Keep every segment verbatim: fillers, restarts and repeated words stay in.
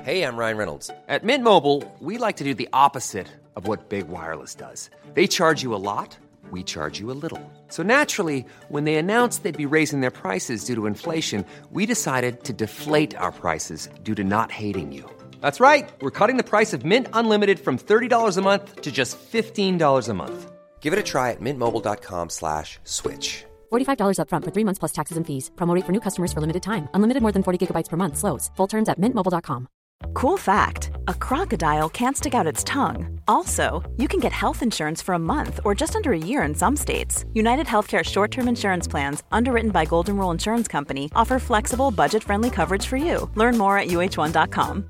Hey, I'm Ryan Reynolds. At Mint Mobile, we like to do the opposite of what Big Wireless does. They charge you a lot, we charge you a little. So naturally, when they announced they'd be raising their prices due to inflation, we decided to deflate our prices due to not hating you. That's right. We're cutting the price of Mint Unlimited from thirty dollars a month to just fifteen dollars a month. Give it a try at mintmobile.com slash switch. forty-five dollars up front for three months plus taxes and fees. Promo rate for new customers for limited time. Unlimited more than forty gigabytes per month slows. Full terms at mint mobile dot com. Cool fact, a crocodile can't stick out its tongue. Also, you can get health insurance for a month or just under a year in some states. United Healthcare short-term insurance plans, underwritten by Golden Rule Insurance Company, offer flexible, budget-friendly coverage for you. Learn more at u h one dot com.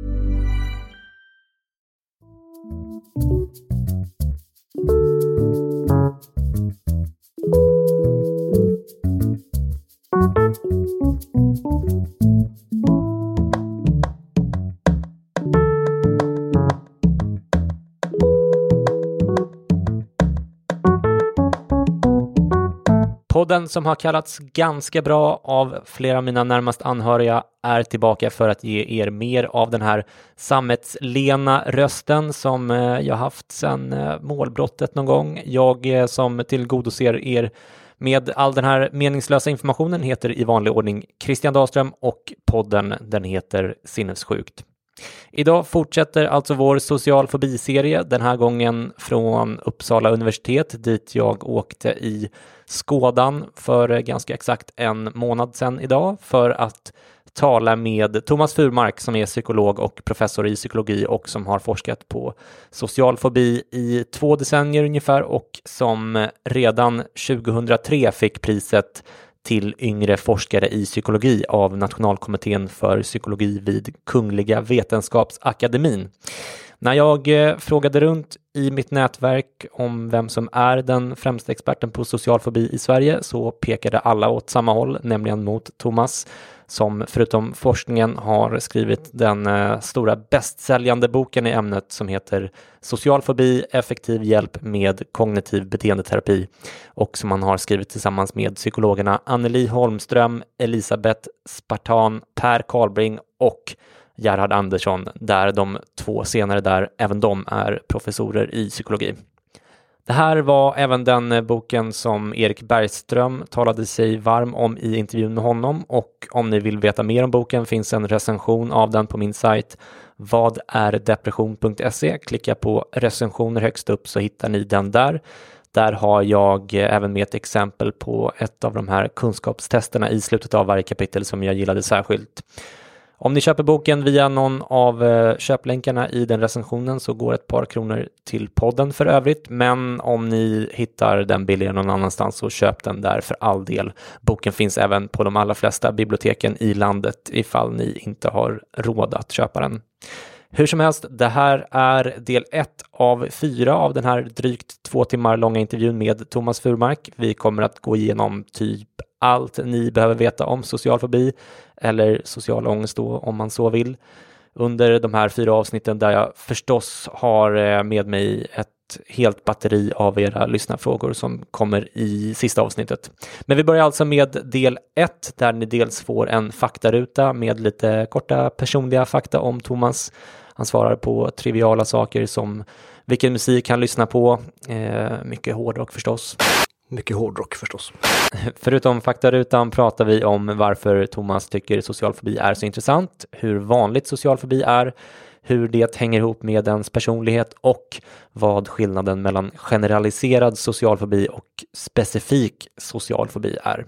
Podden som har kallats ganska bra av flera av mina närmast anhöriga är tillbaka för att ge er mer av den här sammetslena rösten som jag haft sedan målbrottet någon gång. Jag som tillgodoser er med all den här meningslösa informationen heter i vanlig ordning Christian Dahlström och podden den heter Sinnessjukt. Idag fortsätter alltså vår socialfobi-serie, den här gången från Uppsala universitet dit jag åkte i Skådan för ganska exakt en månad sedan idag för att tala med Thomas Furmark som är psykolog och professor i psykologi och som har forskat på socialfobi i två decennier ungefär och som redan tjugohundratre fick priset till yngre forskare i psykologi av Nationalkommittén för psykologi vid Kungliga Vetenskapsakademin. När jag eh, frågade runt i mitt nätverk om vem som är den främsta experten på socialfobi i Sverige så pekade alla åt samma håll, nämligen mot Thomas som förutom forskningen har skrivit den eh, stora bästsäljande boken i ämnet som heter Socialfobi, effektiv hjälp med kognitiv beteendeterapi och som han har skrivit tillsammans med psykologerna Anneli Holmström, Elisabeth Spartan, Per Karlbring och Gerhard Andersson, där de två senare där även de är professorer i psykologi. Det här var även den boken som Erik Bergström talade sig varm om i intervjun med honom och om ni vill veta mer om boken finns en recension av den på min sajt vad är depression punkt se. Klicka på recensioner högst upp så hittar ni den där. Där har jag även med ett exempel på ett av de här kunskapstesterna i slutet av varje kapitel som jag gillade särskilt. Om ni köper boken via någon av köplänkarna i den recensionen så går ett par kronor till podden för övrigt. Men om ni hittar den billigare någon annanstans så köp den där för all del. Boken finns även på de allra flesta biblioteken i landet ifall ni inte har råd att köpa den. Hur som helst, det här är del ett av fyra av den här drygt två timmar långa intervjun med Thomas Furmark. Vi kommer att gå igenom typ allt ni behöver veta om socialfobi eller social ångest då, om man så vill. Under de här fyra avsnitten där jag förstås har med mig ett helt batteri av era lyssnarfrågor som kommer i sista avsnittet. Men vi börjar alltså med del ett där ni dels får en faktaruta med lite korta personliga fakta om Thomas. Han svarar på triviala saker som vilken musik han lyssnar på, eh, mycket hårdrock förstås. Mycket hårdrock förstås. Förutom faktarutan pratar vi om varför Thomas tycker socialfobi är så intressant, hur vanligt socialfobi är, hur det hänger ihop med ens personlighet och vad skillnaden mellan generaliserad socialfobi och specifik socialfobi är.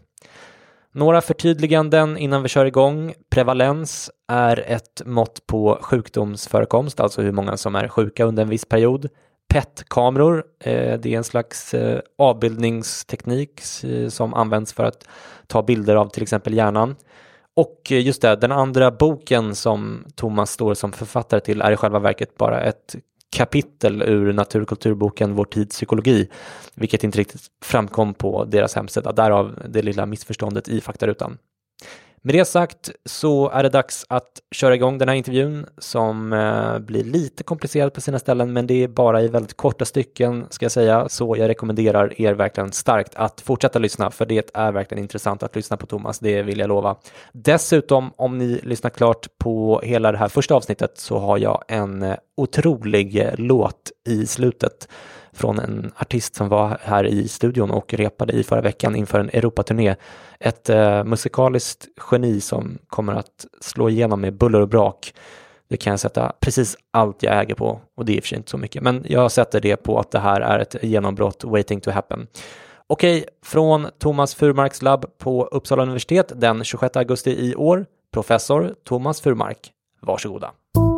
Några förtydliganden innan vi kör igång. Prevalens är ett mått på sjukdomsförekomst, alltså hur många som är sjuka under en viss period. P E T-kameror, det är en slags avbildningsteknik som används för att ta bilder av till exempel hjärnan. Och just det, den andra boken som Thomas står som författare till är i själva verket bara ett kapitel ur naturkulturboken Vår tids psykologi, vilket inte riktigt framkom på deras hemsida, därav det lilla missförståndet i faktarutan. Med det sagt så är det dags att köra igång den här intervjun som eh, blir lite komplicerad på sina ställen, men det är bara i väldigt korta stycken ska jag säga, så jag rekommenderar er verkligen starkt att fortsätta lyssna, för det är verkligen intressant att lyssna på Thomas, det vill jag lova. Dessutom, om ni lyssnar klart på hela det här första avsnittet så har jag en eh, otrolig eh, låt i slutet från en artist som var här i studion och repade i förra veckan inför en Europaturné. Ett eh, musikaliskt geni som kommer att slå igenom med buller och brak. Det kan jag sätta precis allt jag äger på, och det är i och för sig inte så mycket. Men jag sätter det på att det här är ett genombrott waiting to happen. Okej, från Thomas Furmarks labb på Uppsala universitet den tjugosjätte augusti i år. Professor Thomas Furmark. Varsågoda.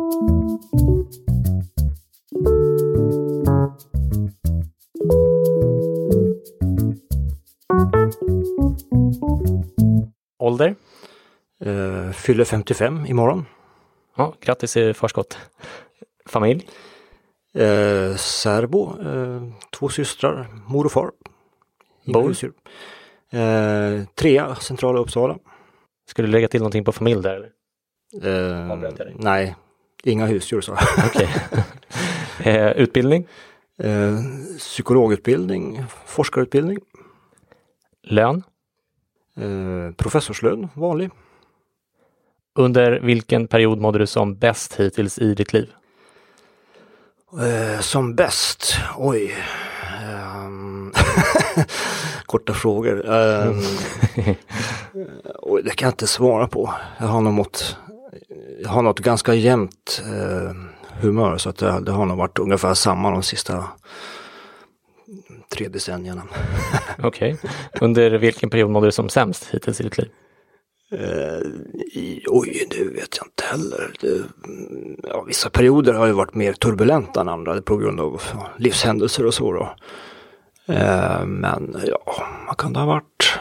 Ålder? Uh, fyller femtiofem imorgon. Ja, grattis i förskott. Familj? Uh, särbo, uh, två systrar, mor och far. Bor? Uh, trea, centrala Uppsala. Skulle du lägga till någonting på familj där? Eller? Uh, nej, inga husdjur så. Okej. uh, utbildning? Uh, psykologutbildning, forskarutbildning. Lön? Uh, professorslön, vanlig. Under vilken period mådde du som bäst hittills i ditt liv? Uh, som bäst? Oj. Um, korta frågor. Um, oj, det kan jag inte svara på. Jag har nog mått, jag har något ganska jämnt uh, humör, så att det, det har nog varit ungefär samma de sista tre decennierna. Okej. Okay. Under vilken period mådde du som sämst hittills i ditt liv? Uh, i, oj, det vet jag inte heller. Det, ja, vissa perioder har ju varit mer turbulenta än andra på grund av ja, livshändelser och så då. Uh, men ja, vad kan det ha varit?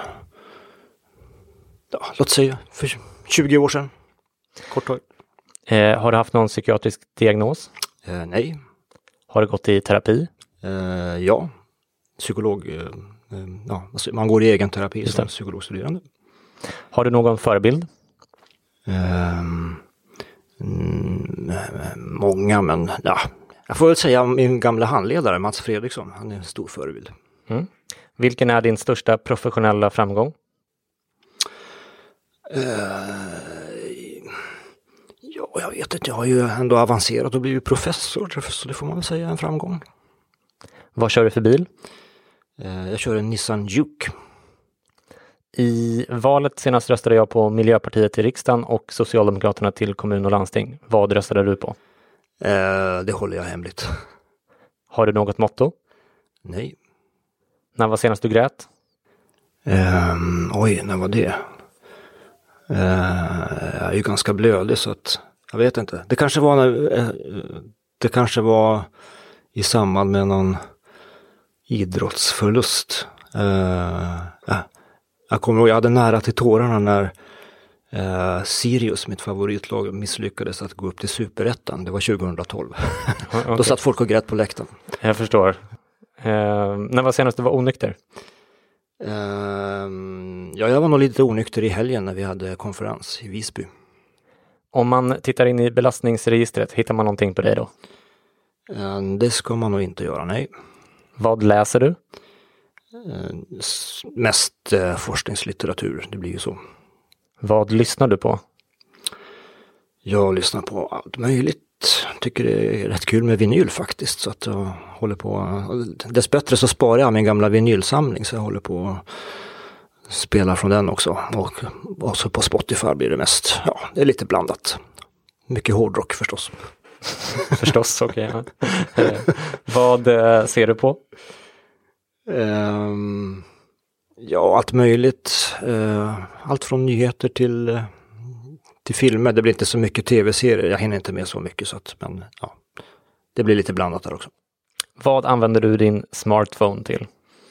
Ja, låt säga för tjugo år sedan. Kort tag. Uh, har du haft någon psykiatrisk diagnos? Uh, nej. Har du gått i terapi? Uh, ja. Psykolog, uh, uh, ja, alltså man går i egen terapi som psykologstuderande. Har du någon förebild? Um, mm, många, men ja, jag får väl säga min gamla handledare Mats Fredriksson. Han är en stor förebild. Mm. Vilken är din största professionella framgång? Uh, ja, jag vet inte. Jag har ju ändå avancerat och blivit professor, så det får man väl säga är en framgång. Vad kör du för bil? Uh, jag kör en Nissan Juke. I valet senast röstade jag på Miljöpartiet till riksdagen och Socialdemokraterna till kommun och landsting. Vad röstade du på? Eh, det håller jag hemligt. Har du något motto? Nej. När var senast du grät? Eh, oj, när var det? Eh, jag är ju ganska blödig så att jag vet inte. Det kanske var när, eh, det kanske var i samband med någon idrottsförlust. Eh, ja. Jag kommer ihåg, jag hade nära till tårarna när eh, Sirius, mitt favoritlag, misslyckades att gå upp till Superettan. Det var tjugohundratolv. Okay. Då satt folk och grät på läktaren. Jag förstår. Eh, när var senast du var onykter? Eh, ja, jag var nog lite onykter i helgen när vi hade konferens i Visby. Om man tittar in i belastningsregistret, hittar man någonting på dig då? Eh, det ska man nog inte göra, nej. Vad läser du? Eh, mest eh, forskningslitteratur, det blir ju så. Vad lyssnar du på? Jag lyssnar på allt möjligt. Tycker det är rätt kul med vinyl faktiskt, så att jag håller på. Dessbättre så sparar jag min gamla vinylsamling, så jag håller på att spela från den också. Och, och så på Spotify blir det mest, ja, det är lite blandat. Mycket hårdrock förstås. Förstås, okej. Okay, ja. Vad eh, ser du på? Um, ja, allt möjligt. Uh, allt från nyheter till, uh, till filmer. Det blir inte så mycket tv-serier. Jag hinner inte med så mycket. Så att, men ja, det blir lite blandat där också. Vad använder du din smartphone till?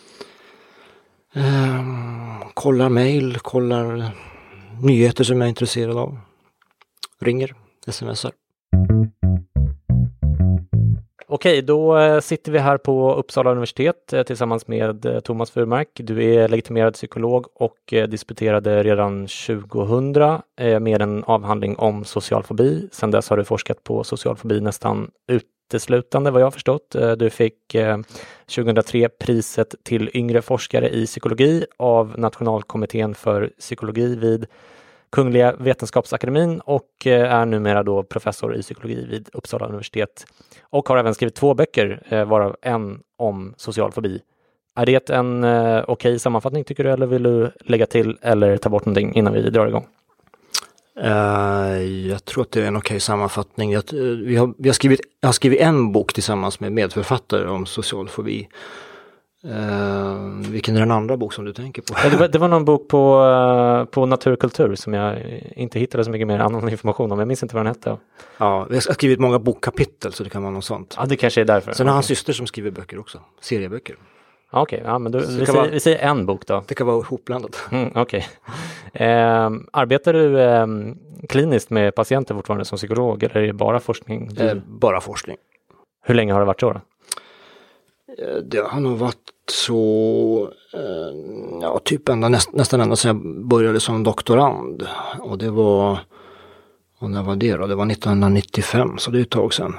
Um, kollar mail, kollar nyheter som jag är intresserad av. Ringer, smsar. Okej, då eh, sitter vi här på Uppsala universitet eh, tillsammans med eh, Thomas Furmark. Du är legitimerad psykolog och eh, disputerade redan tjugohundra eh, med en avhandling om social fobi. Sedan dess har du forskat på social fobi nästan uteslutande vad jag har förstått. Eh, du fick eh, tjugohundratre priset till yngre forskare i psykologi av Nationalkommittén för psykologi vid Kungliga Vetenskapsakademin och är numera då professor i psykologi vid Uppsala universitet och har även skrivit två böcker, varav en om social fobi. Är det en okej okay sammanfattning tycker du, eller vill du lägga till eller ta bort någonting innan vi drar igång? Uh, jag tror att det är en okej okay sammanfattning. Jag, vi har, vi har skrivit, jag har skrivit en bok tillsammans med medförfattare om social fobi. Uh, vilken är den andra bok som du tänker på? Ja, det, var, det var någon bok på, uh, på naturkultur som jag inte hittade så mycket mer annan information om. Jag minns inte vad den hette. Ja, vi har skrivit många bokkapitel så det kan vara något sånt. Ja, det kanske är därför. Sen har okay. han syster som skriver böcker också, serieböcker. Okej, okay, ja, men då, vi, säger, vara, vi säger en bok då. Det kan vara ihopblandat. Mm, Okej. Okay. Uh, arbetar du uh, kliniskt med patienter fortfarande som psykolog eller är det bara forskning? Du... Uh, bara forskning. Hur länge har det varit så då? Det har nog varit så, ja typ ända, näst, nästan ända sedan jag började som doktorand. Och det var, och när var det då? Det var nittonhundranittiofem, så det är ett tag sedan.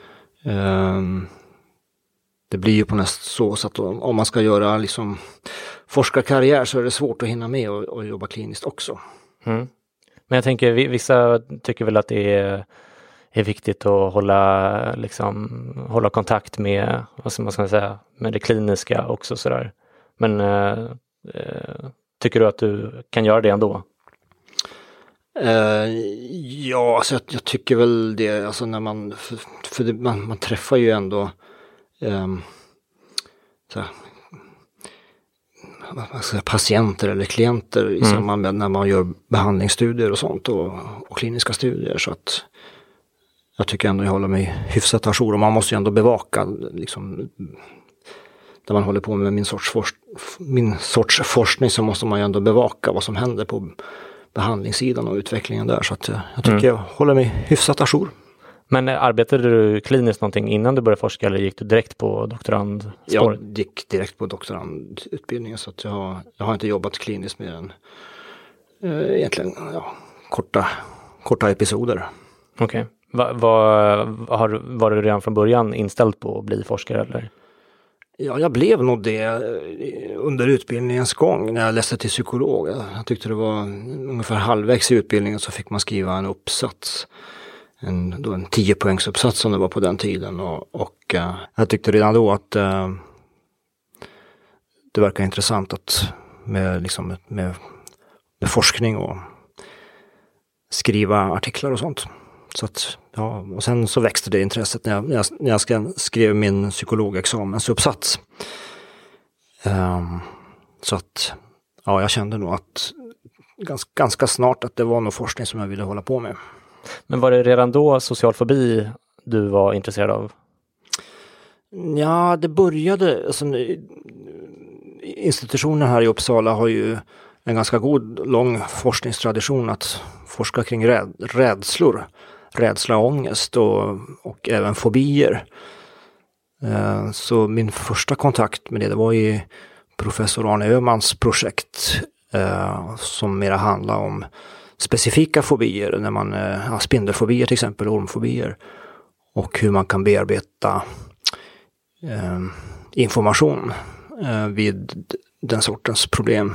Det blir ju på näst så, så att om man ska göra liksom forskarkarriär så är det svårt att hinna med och, och jobba kliniskt också. Mm. Men jag tänker, vissa tycker väl att det är är viktigt att hålla, liksom, hålla kontakt med, vad ska man ska säga, med det kliniska också sådär. Men eh, tycker du att du kan göra det ändå? Uh, ja, alltså jag, jag tycker väl det, alltså när man, för, för det, man, man träffar ju ändå um, så här, vad ska jag säga, patienter eller klienter i mm. samband med när man gör behandlingsstudier och sånt och, och kliniska studier, så att jag tycker ändå jag håller mig hyfsat ajour, och man måste ju ändå bevaka liksom, när man håller på med min sorts, forsk, min sorts forskning, så måste man ju ändå bevaka vad som händer på behandlingssidan och utvecklingen där, så att jag, jag tycker mm. jag håller mig hyfsat ajour. Men arbetade du kliniskt någonting innan du började forska eller gick du direkt på doktorandspåret? Jag gick direkt på doktorandutbildningen, så att jag, har, jag har inte jobbat kliniskt mer än äh, egentligen ja, korta, korta episoder. Okej. Okay. Va, va, har, var du redan från början inställd på att bli forskare eller? Ja, jag blev nog det under utbildningens gång när jag läste till psykolog. Jag tyckte det var ungefär halvvägs i utbildningen så fick man skriva en uppsats. En, då en tio poängs uppsats som det var på den tiden. Och, och uh, jag tyckte redan då att uh, det verkar intressant att med, liksom, med, med forskning och skriva artiklar och sånt. Så att, ja, och sen så växte det intresset när jag, när jag, när jag skrev, skrev min psykologexamensuppsats. Um, så att ja, jag kände nog att ganska, ganska snart att det var någon forskning som jag ville hålla på med. Men var det redan då social fobi du var intresserad av? Ja, det började, alltså, institutionen här i Uppsala har ju en ganska god, lång forskningstradition att forska kring räd, rädslor, rädsla och ångest och, och även fobier. Eh, så min första kontakt med det, det var i professor Arne Öhmans projekt eh, som mera handlar om specifika fobier, när man, eh, ja, spindelfobier till exempel, ormfobier, och hur man kan bearbeta eh, information eh, vid den sortens problem.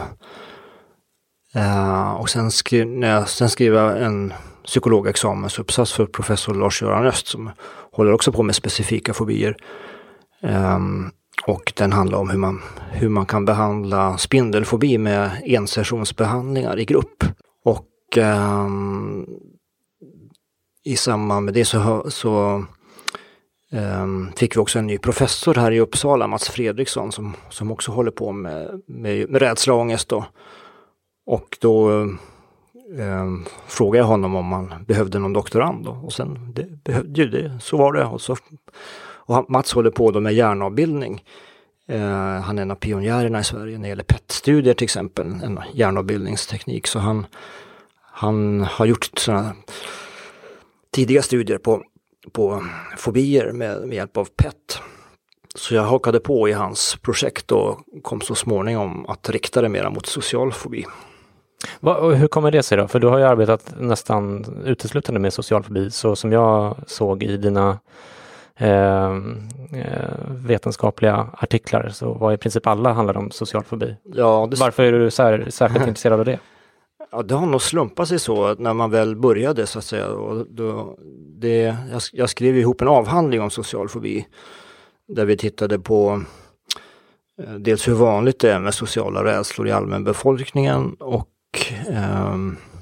Uh, och sen, skri- när jag, sen skrev jag en psykologexamensuppsats för professor Lars-Göran Öst som håller också på med specifika fobier. Um, och den handlar om hur man, hur man kan behandla spindelfobi med ensessionsbehandlingar i grupp. Och um, i samband med det så, så um, fick vi också en ny professor här i Uppsala, Mats Fredriksson, som, som också håller på med, med, med rädsla och ångest då. Och då eh, frågade jag honom om man behövde någon doktorand. Då. Och sen det behövde ju det, så var det. Och, så, och Mats håller på då med hjärnavbildning. Eh, han är en av pionjärerna i Sverige när det gäller P E T-studier till exempel. En hjärnavbildningsteknik. Så han, han har gjort sådana tidiga studier på på fobier med, med hjälp av P E T. Så jag hakade på i hans projekt och kom så småningom att rikta det mera mot social fobi. Va, och hur kommer det sig då? För du har ju arbetat nästan uteslutande med social fobi, så som jag såg i dina eh, vetenskapliga artiklar så var i princip alla handlade om social fobi. Ja, det... Varför är du så här, särskilt intresserad av det? Ja, det har nog slumpat sig så att när man väl började så att säga. Och då, det, jag, jag skrev ihop en avhandling om social fobi där vi tittade på eh, dels hur vanligt det är med sociala rädslor i allmänbefolkningen och eh,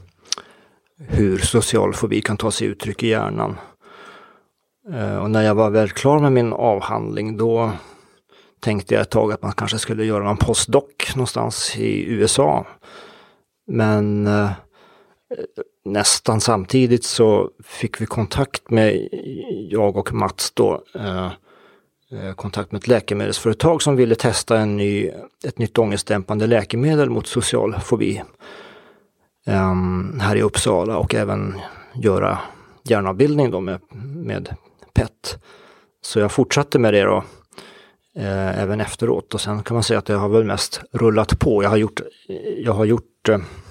hur social fobi kan ta sig uttryck i hjärnan. Eh, och när jag var väl klar med min avhandling då tänkte jag ett tag att man kanske skulle göra en postdoc någonstans i U S A. Men eh, nästan samtidigt så fick vi kontakt med, jag och Mats då, eh, kontakt med ett läkemedelsföretag som ville testa en ny, ett nytt ångestdämpande läkemedel mot social fobi eh, här i Uppsala och även göra hjärnavbildning då med, med P E T. Så jag fortsatte med det då. Eh, även efteråt och sen kan man säga att det har väl mest rullat på. Jag har gjort, jag har gjort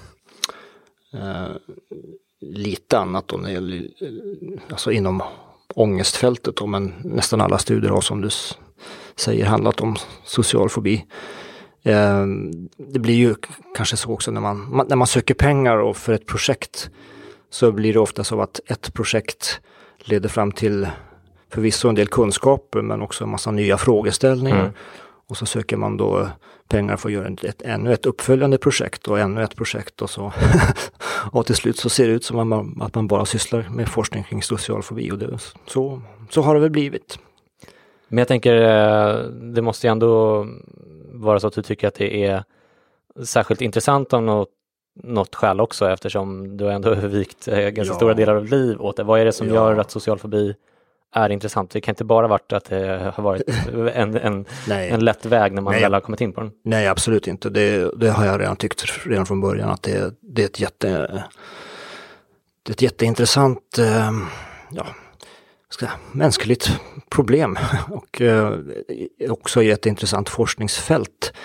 eh, lite annat då, alltså inom ångestfältet då, men nästan alla studier har som du säger handlat om social fobi. Eh, det blir ju kanske så också när man, när man söker pengar och för ett projekt så blir det ofta så att ett projekt leder fram till förvisso en del kunskaper men också en massa nya frågeställningar. Mm. Och så söker man då pengar för att göra ett, ett, ännu ett uppföljande projekt och ännu ett projekt och så. Och till slut så ser det ut som att man, att man bara sysslar med forskning kring social fobi och det, så, så har det väl blivit. Men jag tänker, det måste ju ändå vara så att du tycker att det är särskilt intressant av något, något skäl också eftersom du ändå har övervikt ganska ja. stora delar av liv åt det. Vad är det som ja. gör att social fobi är intressant? Det kan inte bara varit att det har varit en, en, en lätt väg när man Nej. väl har kommit in på den. Nej, absolut inte. Det, det har jag redan tyckt redan från början att det, det är ett jätte det är ett jätteintressant eh, ja, ska, mänskligt problem och eh, också ett jätteintressant forskningsfält.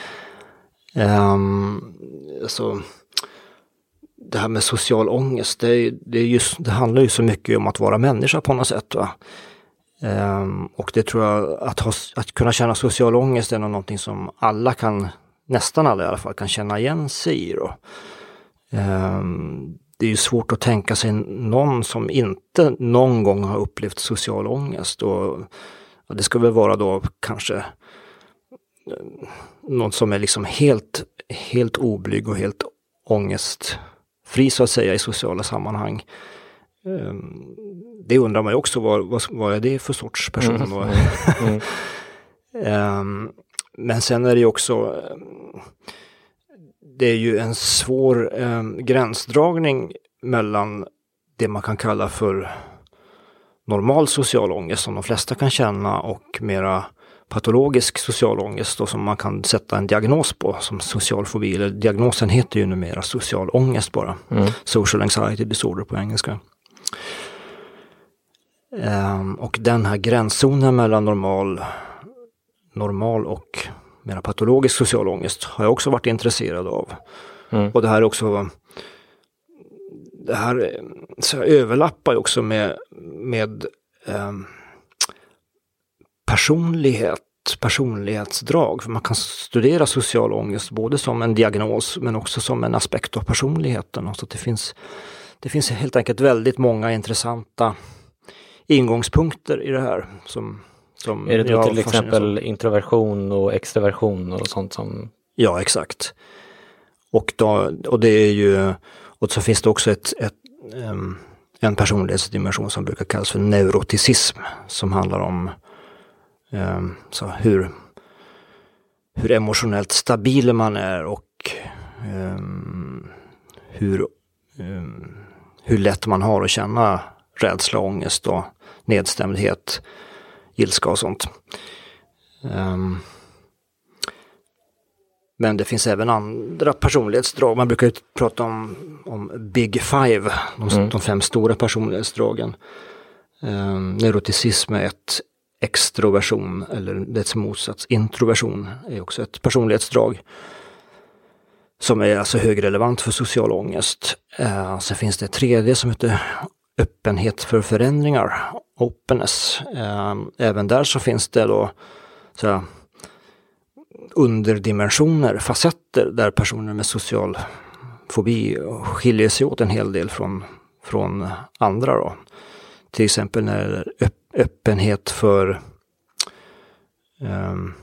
Um, alltså, det här med social ångest, det, det, är just, det handlar ju så mycket om att vara människa på något sätt, va? Um, och det tror jag, att, ha, att kunna känna social ångest är någonting som alla kan, nästan alla i alla fall, kan känna igen sig i då. Um, det är ju svårt att tänka sig någon som inte någon gång har upplevt social ångest och, och det ska väl vara då kanske någon som är liksom helt, helt oblyg och helt ångestfri så att säga i sociala sammanhang. Det undrar man ju också, vad, vad, vad är det för sorts person? Mm, mm, mm. um, men sen är det ju också, det är ju en svår um, gränsdragning mellan det man kan kalla för normal social ångest som de flesta kan känna och mera patologisk social ångest då, som man kan sätta en diagnos på som social fobi, eller diagnosen heter ju numera social ångest bara, mm. social anxiety disorder på engelska. Um, och den här gränszonen mellan normal, normal och mera patologisk social ångest har jag också varit intresserad av. Mm. Och det här är också det här så överlappar ju också med, med um, personlighet, personlighetsdrag. För man kan studera social ångest både som en diagnos men också som en aspekt av personligheten. Så det finns, det finns helt enkelt väldigt många intressanta ingångspunkter i det här. Som, som är det då till exempel introversion och extroversion och sånt som... Ja, exakt. Och, då, och det är ju, och så finns det också ett, ett, um, en personlighetsdimension som brukar kallas för neuroticism som handlar om um, så hur, hur emotionellt stabil man är och um, hur, um, hur lätt man har att känna rädsla, ångest och nedstämdhet, ilska och sånt. Um, Men det finns även andra personlighetsdrag. Man brukar ju prata om, om Big Five, de, mm. de fem stora personlighetsdragen. Eh, neuroticism är ett extroversion, eller dess motsats introversion är också ett personlighetsdrag som är alltså högrelevant för social ångest. Eh, sen finns det ett tredje som heter öppenhet för förändringar, openness. Eh, även där så finns det då så här, underdimensioner, facetter där personer med social fobi skiljer sig åt en hel del från, från andra då. Till exempel när det är öpp, öppenhet för um,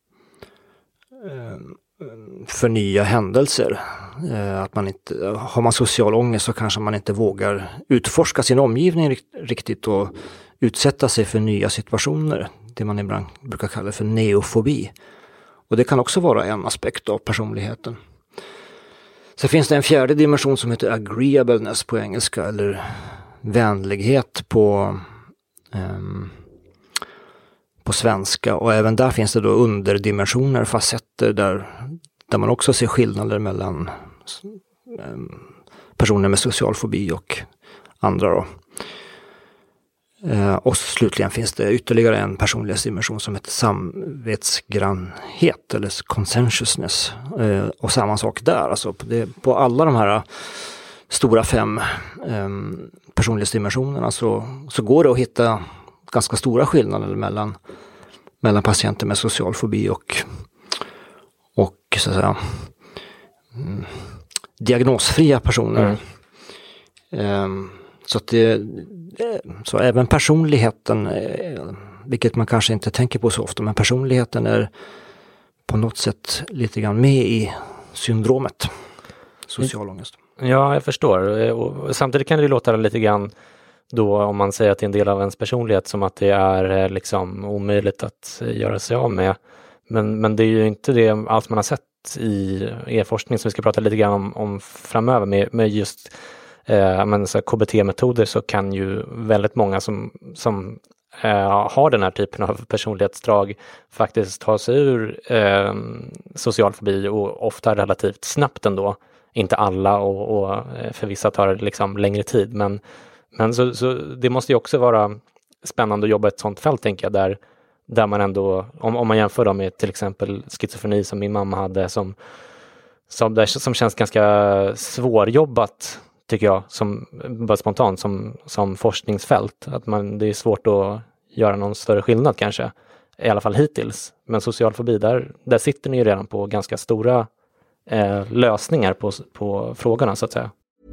um, för nya händelser. Uh, att man inte, har man social ångest så kanske man inte vågar utforska sin omgivning riktigt och utsätta sig för nya situationer. Det man ibland brukar kalla för neofobi. Och det kan också vara en aspekt av personligheten. Så finns det en fjärde dimension som heter agreeableness på engelska, eller vänlighet på, um, på svenska. Och även där finns det då underdimensioner, facetter där, där man också ser skillnader mellan um, personer med social fobi och andra då. Uh, och slutligen finns det ytterligare en personlighetsdimension som heter samvetsgrannhet eller conscientiousness. Uh, och samma sak där, alltså på, det, på alla de här stora fem um, personlighetsdimensionerna så, så går det att hitta ganska stora skillnader mellan, mellan patienter med social fobi och, och så att säga, um, diagnosfria personer. Mm. Um, så att det Så även personligheten, vilket man kanske inte tänker på så ofta, men personligheten är på något sätt lite grann med i syndromet, social ångest. Ja, jag förstår. Och samtidigt kan det låta lite grann då, om man säger att det är en del av ens personlighet, som att det är liksom omöjligt att göra sig av med. Men, men det är ju inte det allt man har sett i e-forskning som vi ska prata lite grann om, om framöver med, med just Eh, men så K B T-metoder, så kan ju väldigt många som, som eh, har den här typen av personlighetsdrag faktiskt ta sig ur eh, social fobi, och ofta relativt snabbt ändå. Inte alla, och, och för vissa tar det liksom längre tid. Men, men så, så det måste ju också vara spännande att jobba i ett sånt fält, tänker jag, där, där man ändå, om, om man jämför dem med till exempel schizofreni som min mamma hade, som, som, där, som känns ganska svårjobbat, tycker jag, som bara spontant som, som forskningsfält. Att man, det är svårt att göra någon större skillnad kanske, i alla fall hittills. Men social fobi, där, där sitter ni ju redan på ganska stora eh, lösningar på, på frågorna, så att säga.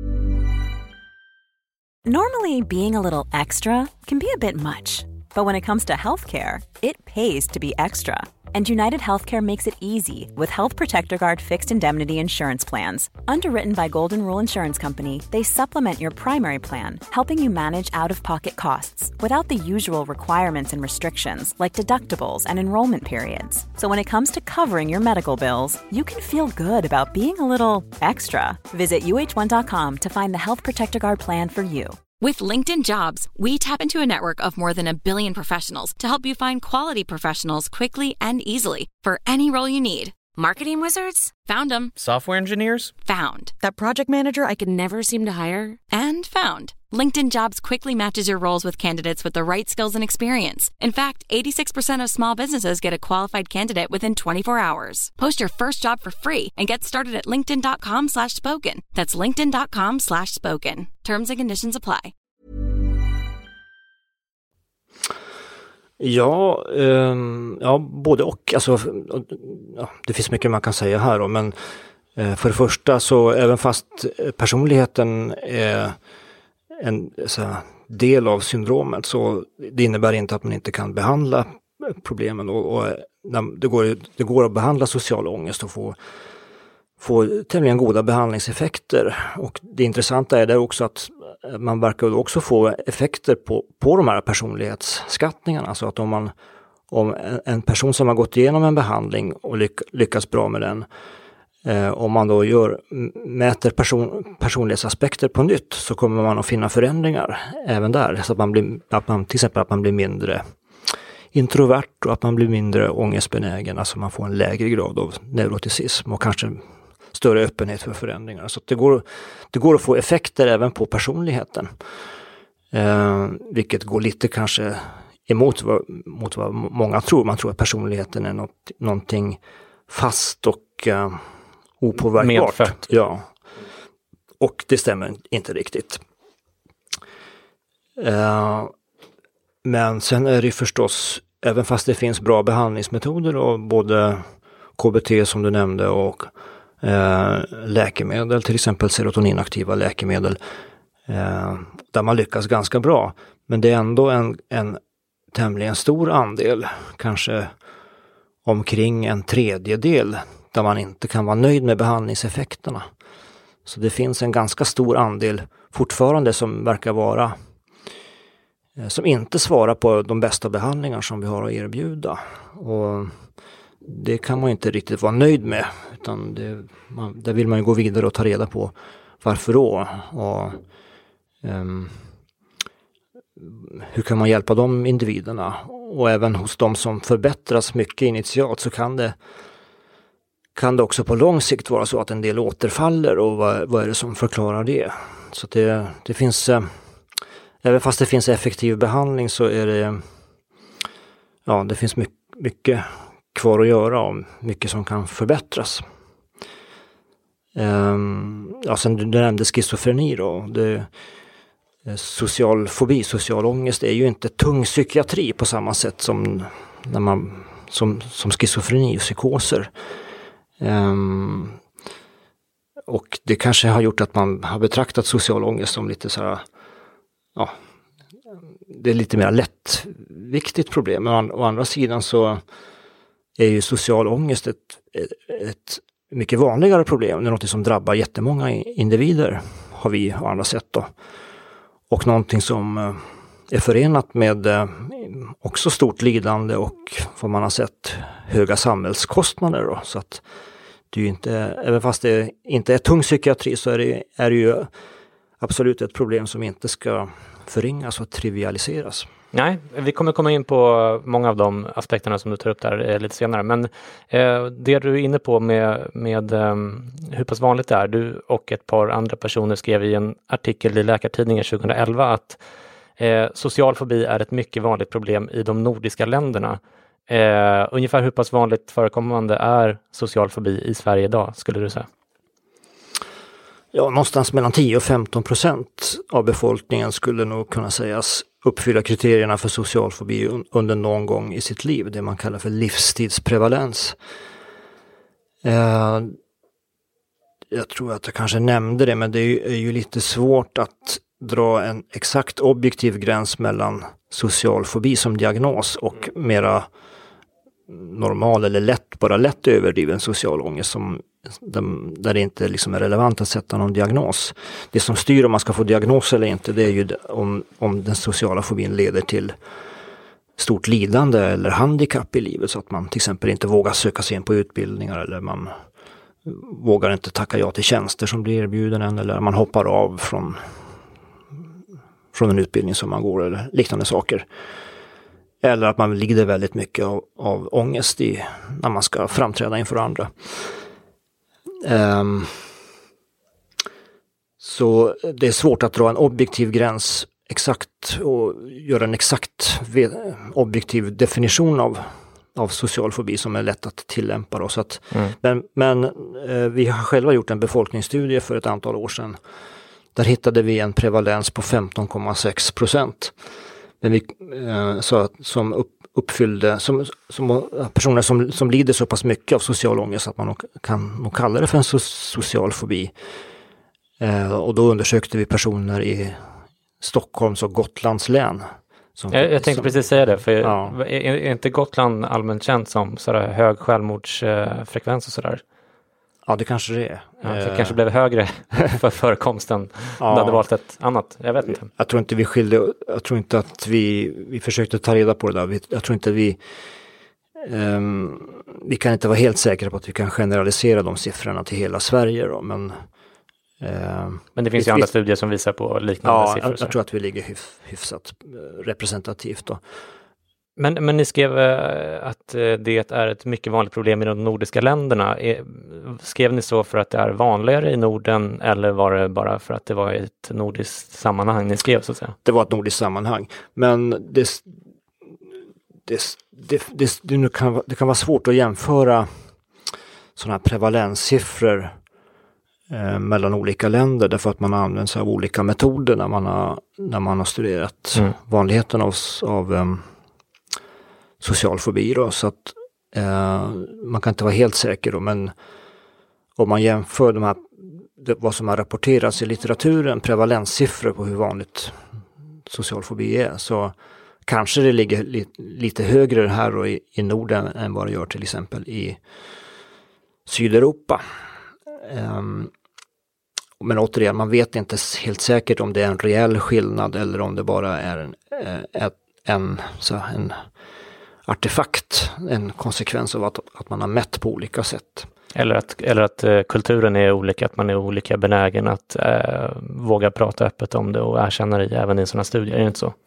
Normally, being a little extra can be a bit much. But when it comes to healthcare, it pays to be extra. And United Healthcare makes it easy with Health Protector Guard fixed indemnity insurance plans. Underwritten by Golden Rule Insurance Company, they supplement your primary plan, helping you manage out-of-pocket costs without the usual requirements and restrictions like deductibles and enrollment periods. So when it comes to covering your medical bills, you can feel good about being a little extra. Visit U H one dot com to find the Health Protector Guard plan for you. With LinkedIn Jobs, we tap into a network of more than a billion professionals to help you find quality professionals quickly and easily for any role you need. Marketing wizards? Found them. Software engineers? Found. That project manager I could never seem to hire? And found. LinkedIn Jobs quickly matches your roles with candidates with the right skills and experience. In fact, eighty-six percent of small businesses get a qualified candidate within twenty-four hours. Post your first job for free and get started at linkedin.com slash spoken. That's linkedin.com slash spoken. Terms and conditions apply. Ja, eh, ja, både och. Alltså, ja, det finns mycket man kan säga här då, men eh, för det första så, även fast personligheten är en så här, del av syndromet, så det innebär inte att man inte kan behandla problemen, och, och det, går, det går att behandla social ångest och få, få tämligen goda behandlingseffekter. Och det intressanta är det också att man verkar också få effekter på, på de här personlighetsskattningarna. Alltså att om, man, om en person som har gått igenom en behandling och lyck, lyckas bra med den, eh, om man då gör, mäter person, personlighetsaspekter på nytt, så kommer man att finna förändringar även där. Så att man blir, att man, till exempel att man blir mindre introvert och att man blir mindre ångestbenägen. Alltså man får en lägre grad av neuroticism och kanske större öppenhet för förändringar. Så det går, det går att få effekter även på personligheten. Eh, vilket går lite kanske emot vad, mot vad många tror. Man tror att personligheten är något, någonting fast och eh, opåverkbart. Medfött. Ja. Och det stämmer inte riktigt. Eh, men sen är det förstås, även fast det finns bra behandlingsmetoder och både K B T som du nämnde och eh, läkemedel, till exempel serotoninaktiva läkemedel, eh, där man lyckas ganska bra. Men det är ändå en, en tämligen stor andel, kanske omkring en tredjedel, där man inte kan vara nöjd med behandlingseffekterna. Så det finns en ganska stor andel fortfarande som verkar vara, eh, som inte svarar på de bästa behandlingar som vi har att erbjuda. Och det kan man inte riktigt vara nöjd med, utan det, man, där vill man ju gå vidare och ta reda på varför då. Och, um, hur kan man hjälpa de individerna? Och även hos de som förbättras mycket initialt så kan det, kan det också på lång sikt vara så att en del återfaller, och vad, vad är det som förklarar det? Så det, det finns, eh, även fast det finns effektiv behandling så är det, ja, det finns mycket, mycket kvar att göra och mycket som kan förbättras. Um, ja, sen du nämnde schizofreni då. Det, social fobi, social ångest är ju inte tung psykiatri på samma sätt som, när man, som, som schizofreni och psykoser. Um, och det kanske har gjort att man har betraktat social ångest som lite så här, ja, det är lite mer lättviktigt problem. Men å andra sidan så är ju social ångest ett, ett mycket vanligare problem. Det är något som drabbar jättemånga individer, har vi och andra sett då. Och någonting som är förenat med också stort lidande och, vad man har sett, höga samhällskostnader då. Så att det är ju inte, även fast det inte är tung psykiatri, så är det, är det ju absolut ett problem som inte ska förringas och trivialiseras. Nej, vi kommer komma in på många av de aspekterna som du tar upp där eh, lite senare. Men eh, det du är inne på med, med eh, hur pass vanligt det är. Du och ett par andra personer skrev i en artikel i Läkartidningen tjugoelva att eh, social fobi är ett mycket vanligt problem i de nordiska länderna. Eh, ungefär hur pass vanligt förekommande är social fobi i Sverige idag, skulle du säga? Ja, någonstans mellan tio och femton procent av befolkningen skulle nog kunna sägas uppfylla kriterierna för social fobi under någon gång i sitt liv. Det man kallar för livstidsprevalens. Eh, jag tror att jag kanske nämnde det, men det är ju, är ju lite svårt att dra en exakt objektiv gräns mellan social fobi som diagnos och mera normal eller lätt, bara lätt överdriven social ångest som, där det inte liksom är relevant att sätta någon diagnos. Det som styr om man ska få diagnos eller inte, det är ju om, om den sociala fobin leder till stort lidande eller handikapp i livet, så att man till exempel inte vågar söka sig in på utbildningar, eller man vågar inte tacka ja till tjänster som blir erbjuden en, eller man hoppar av från, från en utbildning som man går, eller liknande saker. Eller att man lider väldigt mycket av, av ångest i, när man ska framträda inför andra. Um, så det är svårt att dra en objektiv gräns exakt och göra en exakt objektiv definition av, av social fobi som är lätt att tillämpa. Då. Så att, mm. Men, men eh, vi har själva gjort en befolkningsstudie för ett antal år sedan. Där hittade vi en prevalens på femton komma sex procent. Men vi, eh, så, som upp, uppfyllde, som, som personer som, som lider så pass mycket av social ångest att man nog, kan nog kalla det för en so, social fobi. Eh, och då undersökte vi personer i Stockholms och Gotlands län. Som, jag, jag tänkte som, precis säga det, för ja. är, är inte Gotland allmänt känt som sådär hög självmordsfrekvens och sådär? Ja, det kanske det är. Ja, det kanske blev högre för förekomsten. Ja. Du hade valt ett annat, jag vet inte. Jag tror inte vi skilde, jag tror inte att vi, vi försökte ta reda på det där. Jag tror inte vi, um, vi kan inte vara helt säkra på att vi kan generalisera de siffrorna till hela Sverige då, men uh, men det finns vi, ju andra vi, studier som visar på liknande ja, siffror. Ja, jag, jag tror att vi ligger hyf, hyfsat representativt då. Men, men ni skrev att det är ett mycket vanligt problem i de nordiska länderna. Skrev ni så för att det är vanligare i Norden eller var det bara för att det var ett nordiskt sammanhang ni skrev så att säga? Det var ett nordiskt sammanhang. Men det, det, det, det, det, kan, det kan vara svårt att jämföra sådana här prevalenssiffror eh, mellan olika länder därför att man har använt sig av olika metoder när man har, när man har studerat mm. vanligheten av, av um, social fobi då, så att eh, man kan inte vara helt säker då, men om man jämför de här, det, vad som har rapporterats i litteraturen, prevalenssiffror på hur vanligt social fobi är, så kanske det ligger li, lite högre här och i, i Norden än vad det gör till exempel i Sydeuropa. Um, men återigen, man vet inte helt säkert om det är en reell skillnad eller om det bara är en, en, en, så en artefakt, en konsekvens av att, att man har mätt på olika sätt. Eller att, eller att eh, kulturen är olika, att man är olika benägen att eh, våga prata öppet om det och erkänna det även i sådana studier, är det inte så?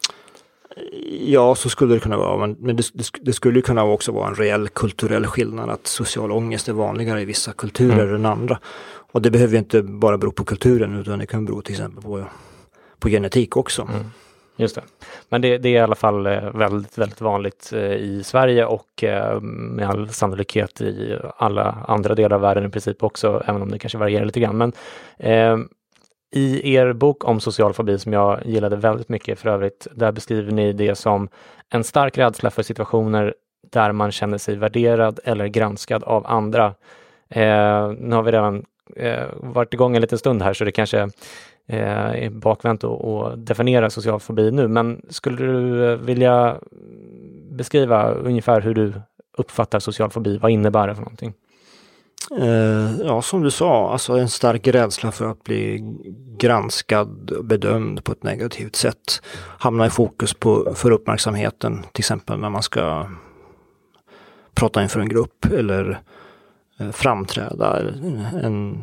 Ja, så skulle det kunna vara, men, men det, det skulle kunna också vara en reell kulturell skillnad att social ångest är vanligare i vissa kulturer mm. än andra. Och det behöver ju inte bara bero på kulturen utan det kan bero till exempel på, på genetik också. Mm. Just det. Men det, det är i alla fall väldigt, väldigt vanligt i Sverige och med all sannolikhet i alla andra delar av världen i princip också, även om det kanske varierar lite grann. Men eh, i er bok om social fobi som jag gillade väldigt mycket för övrigt, där beskriver ni det som en stark rädsla för situationer där man känner sig värderad eller granskad av andra. Eh, nu har vi redan eh, varit igång en liten stund här så det kanske är bakvänt att definiera social fobi nu, men skulle du vilja beskriva ungefär hur du uppfattar social fobi? Vad innebär det för någonting? Eh, ja, som du sa, alltså en stark rädsla för att bli granskad och bedömd på ett negativt sätt. Hamna i fokus på, för uppmärksamheten, till exempel när man ska prata inför en grupp eller eh, framträda. En,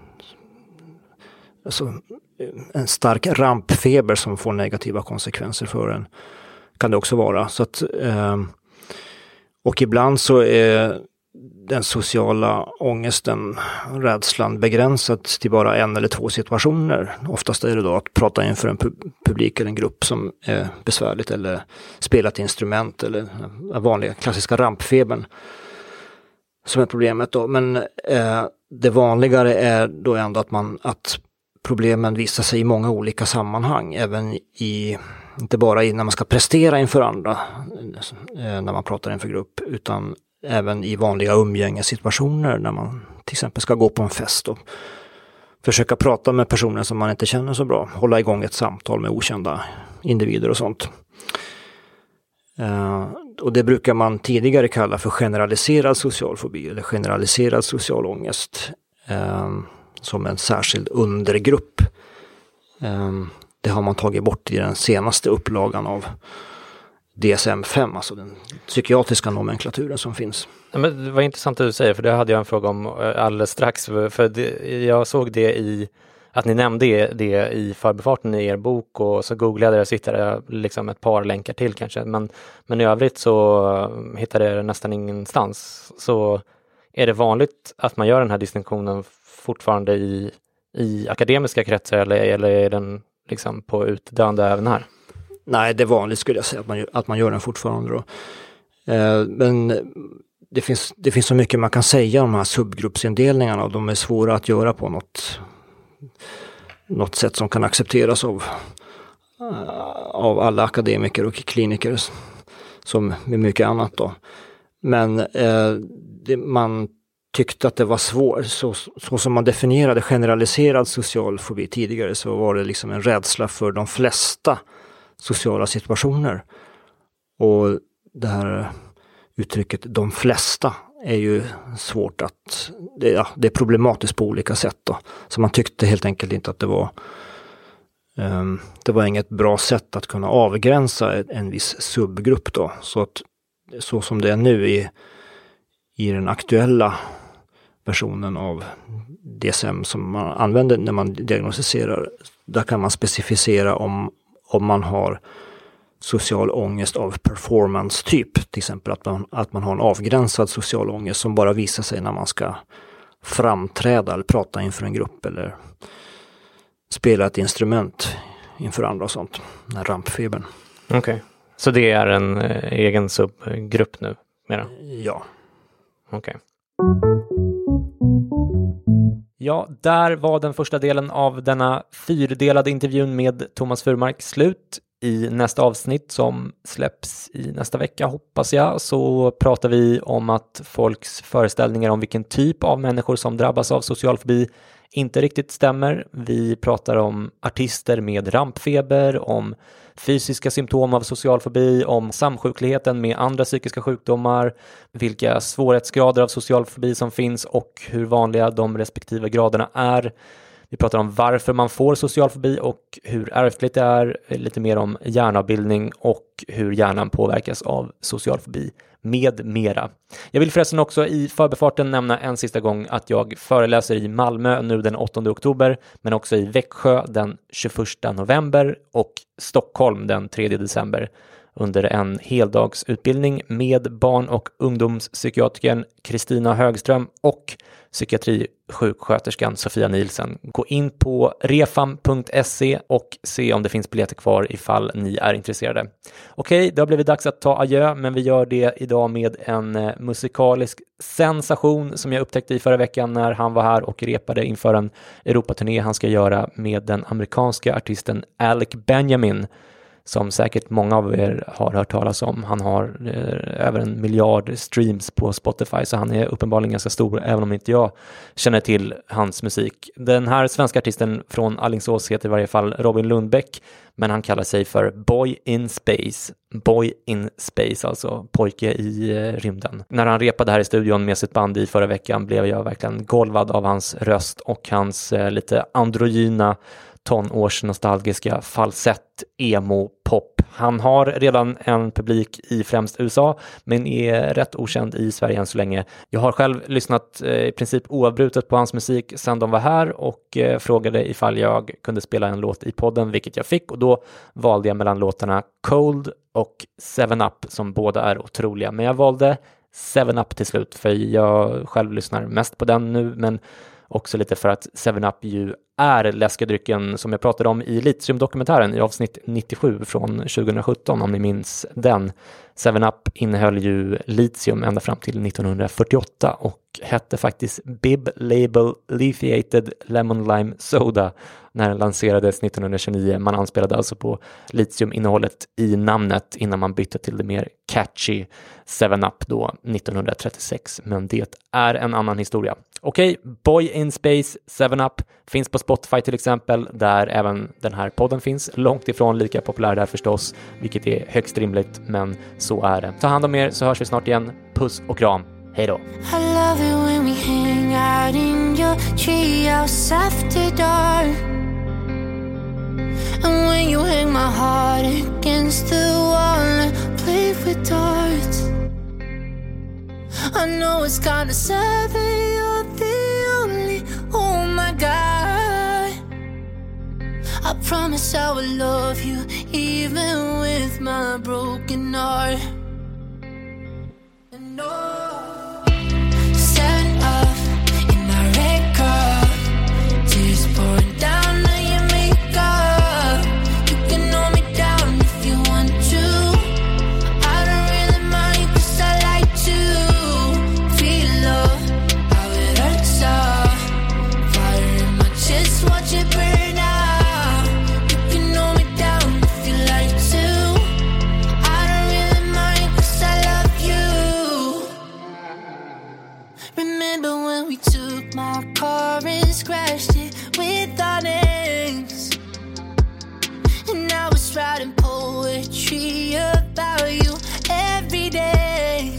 alltså, en stark rampfeber som får negativa konsekvenser för en kan det också vara. Så att, eh, och ibland så är den sociala ångesten, rädslan begränsad till bara en eller två situationer. Oftast är det då att prata inför en pub- publik eller en grupp som är besvärligt eller spela ett instrument eller den vanliga klassiska rampfebern som är problemet då. Men eh, det vanligare är då ändå att man att problemen visar sig i många olika sammanhang, även i, inte bara i när man ska prestera inför andra, när man pratar inför grupp, utan även i vanliga umgängessituationer när man till exempel ska gå på en fest och försöka prata med personer som man inte känner så bra, hålla igång ett samtal med okända individer och sånt. Uh, och det brukar man tidigare kalla för generaliserad social fobi eller generaliserad social ångest. Uh, som en särskild undergrupp. Um, det har man tagit bort i den senaste upplagan av D S M fem, alltså den psykiatriska nomenklaturen som finns. Ja, men det var intressant att du säger, för det hade jag en fråga om alldeles strax. För det, jag såg det i, att ni nämnde det i förbifarten i er bok och så googlade jag och sitter det liksom ett par länkar till kanske. Men, men i övrigt så hittade jag det nästan ingenstans. Så är det vanligt att man gör den här distinktionen fortfarande i, i akademiska kretsar eller, eller är den liksom på utdöende även här? Nej, det är vanligt skulle jag säga att man, att man gör den fortfarande då. Eh, men det finns, det finns så mycket man kan säga om de här subgruppsindelningarna och de är svåra att göra på något, något sätt som kan accepteras av, av alla akademiker och kliniker som med mycket annat då. Men eh, det, man tyckte att det var svårt, så, så som man definierade generaliserad social fobi tidigare så var det liksom en rädsla för de flesta sociala situationer. Och det här uttrycket de flesta är ju svårt att, det, ja, det är problematiskt på olika sätt då. Så man tyckte helt enkelt inte att det var um, det var inget bra sätt att kunna avgränsa en, en viss subgrupp då. Så att så som det är nu i, i den aktuella versionen av D S M som man använder när man diagnostiserar, där kan man specificera om, om man har social ångest av performance-typ. Till exempel att man, att man har en avgränsad social ångest som bara visar sig när man ska framträda eller prata inför en grupp eller spela ett instrument inför andra och sånt. Den här rampfebern. Okej, okay. Så det är en eh, egen subgrupp nu? Mera? Ja. Okej. Okay. Ja, där var den första delen av denna fyrdelade intervjun med Thomas Furmark slut. I nästa avsnitt som släpps i nästa vecka hoppas jag så pratar vi om att folks föreställningar om vilken typ av människor som drabbas av social fobi inte riktigt stämmer. Vi pratar om artister med rampfeber, om fysiska symptom av social fobi, om samsjukligheten med andra psykiska sjukdomar, vilka svårighetsgrader av social fobi som finns och hur vanliga de respektive graderna är. Vi pratar om varför man får social fobi och hur ärftligt det är, lite mer om hjärnavbildning och hur hjärnan påverkas av social fobi med mera. Jag vill förresten också i förbifarten nämna en sista gång att jag föreläser i Malmö nu den åttonde oktober, men också i Växjö den tjugoförsta november och Stockholm den tredje december under en heldagsutbildning med barn- och ungdomspsykiatrikern Kristina Högström och psykiatrisjuksköterskan Sofia Nielsen. Gå in på refam punkt se och se om det finns biljetter kvar ifall ni är intresserade. Okej, det har blivit dags att ta adjö, men vi gör det idag med en eh, musikalisk sensation som jag upptäckte i förra veckan när han var här och repade inför en Europaturné han ska göra med den amerikanska artisten Alec Benjamin, som säkert många av er har hört talas om. Han har eh, över en miljard streams på Spotify, så han är uppenbarligen ganska stor, även om inte jag känner till hans musik. Den här svenska artisten från Alingsås heter i varje fall Robin Lundbäck, men han kallar sig för Boy in Space. Boy in Space, alltså pojke i eh, rymden. När han repade här i studion med sitt band i förra veckan blev jag verkligen golvad av hans röst och hans eh, lite androgyna tonårsnostalgiska falsett emo pop. Han har redan en publik i främst U S A, men är rätt okänd i Sverige än så länge. Jag har själv lyssnat eh, i princip oavbrutet på hans musik sedan de var här och eh, frågade ifall jag kunde spela en låt i podden, vilket jag fick, och då valde jag mellan låtarna Cold och Seven Up som båda är otroliga, men jag valde Seven Up till slut för jag själv lyssnar mest på den nu, men också lite för att Seven Up ju är läskedrycken som jag pratade om i Litium-dokumentären i avsnitt nittiosju från tjugohundrasjutton, om ni minns den. Seven Up innehöll ju litium ända fram till nittonhundrafyrtioåtta och hette faktiskt Bib Label Lithiated Lemon Lime Soda när den lanserades nittonhundratjugonio. Man anspelade alltså på litiuminnehållet i namnet innan man bytte till det mer catchy Seven Up då nittonhundratrettiosex, men det är en annan historia. Okej, okay, Boy in Space, Seven Up finns på Spotify till exempel, där även den här podden finns. Långt ifrån lika populär där förstås, vilket är högst rimligt, men så är det. Ta hand om er så hörs vi snart igen. Puss och kram. Hej då. I love it when we hang out in your treehouse after dark. And when you hang my heart against the wall and play with darts. I know it's kinda sad that you're the only, oh my God. I promise I will love you even with my broken heart. And oh, seven up in my red car, tears pouring down on your makeup. You can hold me down if you want to. I don't really mind 'cause I like to feel love, how it hurts all. Fire in my chest, watch it burn out. You can hold me down if you like to. I don't really mind 'cause I love you. Remember when we took my car and scratched it with our names? And I was writing poetry about you every day.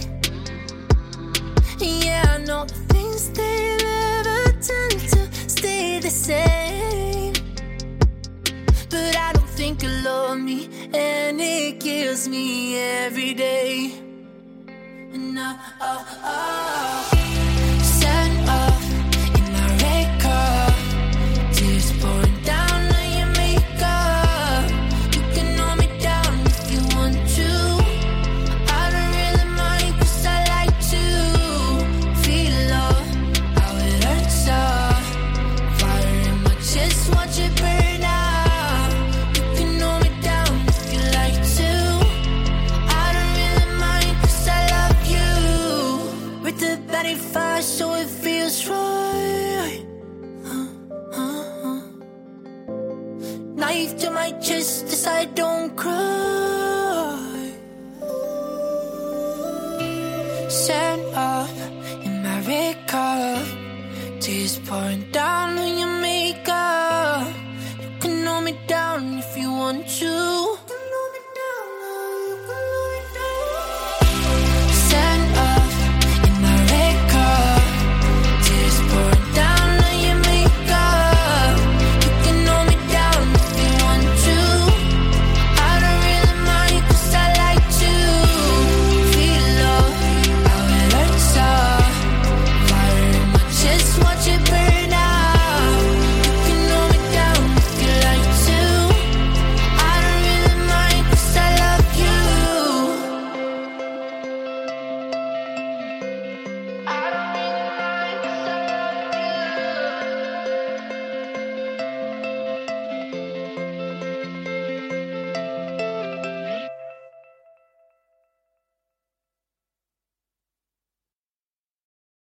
Yeah, I know things they never tend to stay the same. But I don't think you love me, and it kills me every day. And I, I, I stand up in my red car, tears pouring down on your makeup. You can hold me down if you want. Set off in my red car, tears pouring down on your makeup. You can hold me down if you want to.